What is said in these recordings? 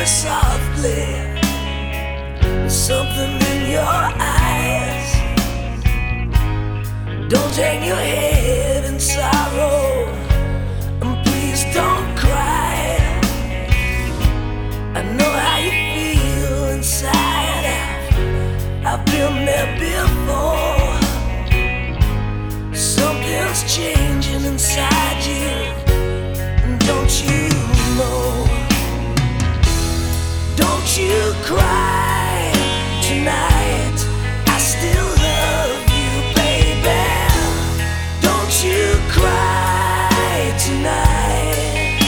softly. There's something in your eyes. Don't hang your head in sorrow, and please don't cry. I know how you feel inside out. I've been there before. Something's changing inside you, and don't you know? Don't you cry tonight, I still love you, baby. Don't you cry tonight.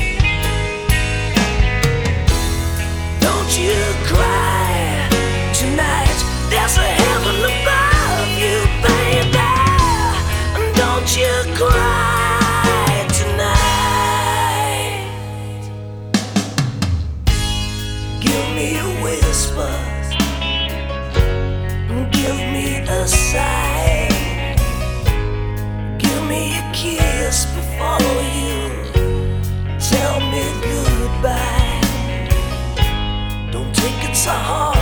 Don't you cry tonight. There's a heaven above you, baby. Don't you cry tonight. Give me a whisper, give me a sigh, give me a kiss before you tell me goodbye. Don't take it so hard.